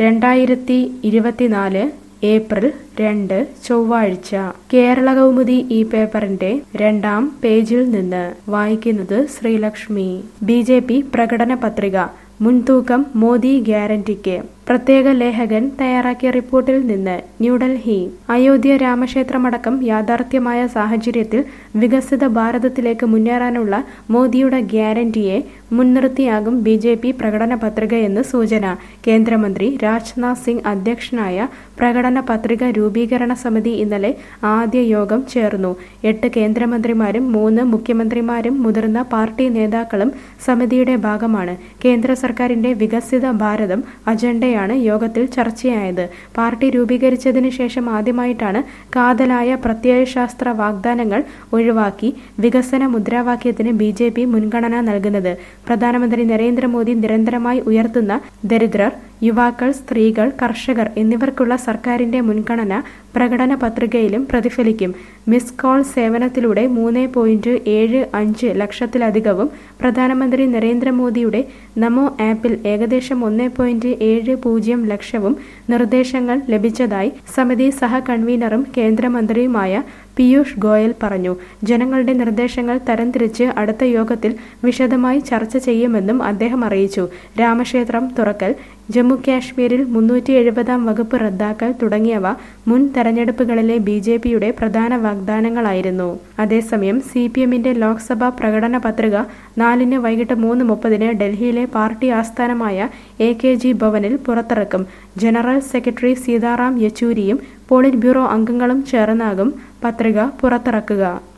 2024 April 2 ചൊവ്വാഴ്ച കേരളകൗമുദി ഈ പേപ്പറിന്റെ 2-ാം പേജിൽ നിന്ന് വായിക്കുന്നത് ശ്രീലക്ഷ്മി. ബി.ജെ.പി. പ്രകടന പത്രിക മുൻതൂക്കം മോദി ഗ്യാരണ്ടിക്ക്. പ്രത്യേക ലേഖകൻ തയ്യാറാക്കിയ റിപ്പോർട്ടിൽ നിന്ന് ന്യൂഡൽഹി. അയോധ്യ രാമക്ഷേത്രമടക്കം യാഥാർത്ഥ്യമായ സാഹചര്യത്തിൽ വികസിത ഭാരതത്തിലേക്ക് മുന്നേറാനുള്ള മോദിയുടെ ഗ്യാരണ്ടിയെ മുൻനിർത്തിയാകും ബി.ജെ.പി. പ്രകടന പത്രികയെന്ന് സൂചന. കേന്ദ്രമന്ത്രി രാജ്നാഥ് സിംഗ് അധ്യക്ഷനായ പ്രകടന പത്രിക രൂപീകരണ സമിതി ഇന്നലെ ആദ്യ യോഗം ചേർന്നു. 8 കേന്ദ്രമന്ത്രിമാരും 3 മുഖ്യമന്ത്രിമാരും മുതിർന്ന പാർട്ടി നേതാക്കളും സമിതിയുടെ ഭാഗമാണ്. കേന്ദ്ര സർക്കാരിന്റെ വികസിത ഭാരതം അജണ്ടയാണ് യോഗത്തിൽ ചർച്ചയായത്. പാർട്ടി രൂപീകരിച്ചതിന് ശേഷം ആദ്യമായിട്ടാണ് കാതലായ പ്രത്യയശാസ്ത്ര വാഗ്ദാനങ്ങൾ ഒഴിവാക്കി വികസന മുദ്രാവാക്യത്തിന് ബി.ജെ.പി. മുൻഗണന നൽകുന്നത്. പ്രധാനമന്ത്രി നരേന്ദ്രമോദി നിരന്തരമായി ഉയർത്തുന്ന ദരിദ്രർ, യുവാക്കൾ, സ്ത്രീകൾ, കർഷകർ എന്നിവർക്കുള്ള സർക്കാരിന്റെ മുൻഗണന പ്രകടന പത്രികയിലും പ്രതിഫലിക്കും. മിസ് കോൾ സേവനത്തിലൂടെ 3.75 ലക്ഷത്തിലധികവും പ്രധാനമന്ത്രി നരേന്ദ്രമോദിയുടെ നമോ ആപ്പിൽ ഏകദേശം 1.70 ലക്ഷവും നിർദ്ദേശങ്ങൾ ലഭിച്ചതായി സമിതി സഹ കൺവീനറും കേന്ദ്രമന്ത്രിയുമായ പീയൂഷ് ഗോയൽ പറഞ്ഞു. ജനങ്ങളുടെ നിർദ്ദേശങ്ങൾ തരംതിരിച്ച് അടുത്ത യോഗത്തിൽ വിശദമായി ചർച്ച ചെയ്യുമെന്നും അദ്ദേഹം അറിയിച്ചു. രാമക്ഷേത്രം തുറക്കൽ, ജമ്മു കാശ്മീരിൽ 370-ാം വകുപ്പ് റദ്ദാക്കൽ തുടങ്ങിയവ മുൻ തെരഞ്ഞെടുപ്പുകളിലെ ബി.ജെ.പിയുടെ പ്രധാന വാഗ്ദാനങ്ങളായിരുന്നു. അതേസമയം CPM-ന്റെ ലോക്സഭാ പ്രകടന പത്രിക 4-ന് വൈകിട്ട് 3:30-ന് ഡൽഹിയിലെ പാർട്ടി ആസ്ഥാനമായ AKG ഭവനിൽ പുറത്തിറക്കും. ജനറൽ സെക്രട്ടറി സീതാറാം യെച്ചൂരിയും പോളിറ്റ് ബ്യൂറോ അംഗങ്ങളും ചേർന്നാകും പത്രിക പുറത്തിറക്കുക.